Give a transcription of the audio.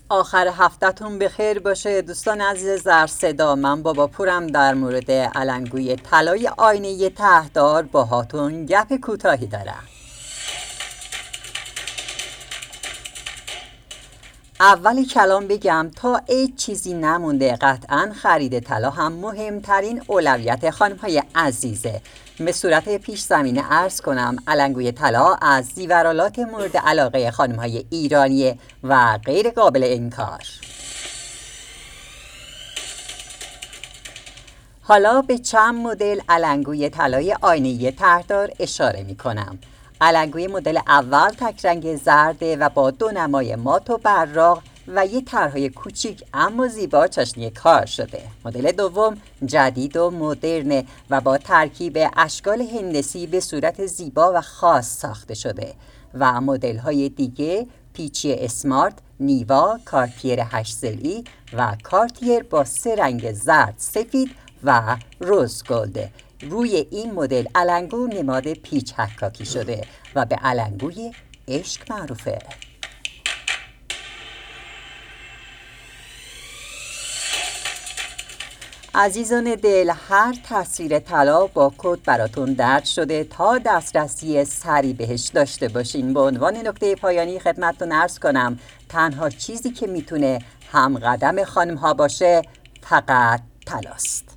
آخر هفته‌تون بخیر باشه دوستان عزیز زر صدا. من بابا پورم در مورد علنگوی طلای آینه ته‌دار باهاتون گپ کوتاهی دارم. اول کلام بگم تا عید چیزی نمونده، قطعا خرید طلا هم مهمترین اولویت خانم‌های عزیزه. به صورت پیش زمینه عرض کنم علنگوی طلا از زیورالات مورد علاقه خانم‌های ایرانی و غیر قابل انکار. حالا به چند مدل علنگوی طلای آینه طرحدار اشاره می کنم. علنگوی مدل اول تک رنگ زرده و با دو نمای مات و براق و یه طرحهای کوچیک اما زیبا چاشنی کار شده. مدل دوم جدید و مدرن و با ترکیب اشکال هندسی به صورت زیبا و خاص ساخته شده و مدل های دیگه پیچی اسمارت، نیوا، کارتیر 8 ضلعی و کارتیر با 3 رنگ زرد، سفید و روز گلده. روی این مدل علنگو نماد پیچ حکاکی شده و به علنگوی عشق معروفه. عزیزان دل، هر تصویر طلا با کد براتون درج شده تا دسترسی سریع بهش داشته باشین. به عنوان نکته پایانی خدمتتون عرض کنم تنها چیزی که میتونه هم قدم خانم ها باشه فقط طلاست.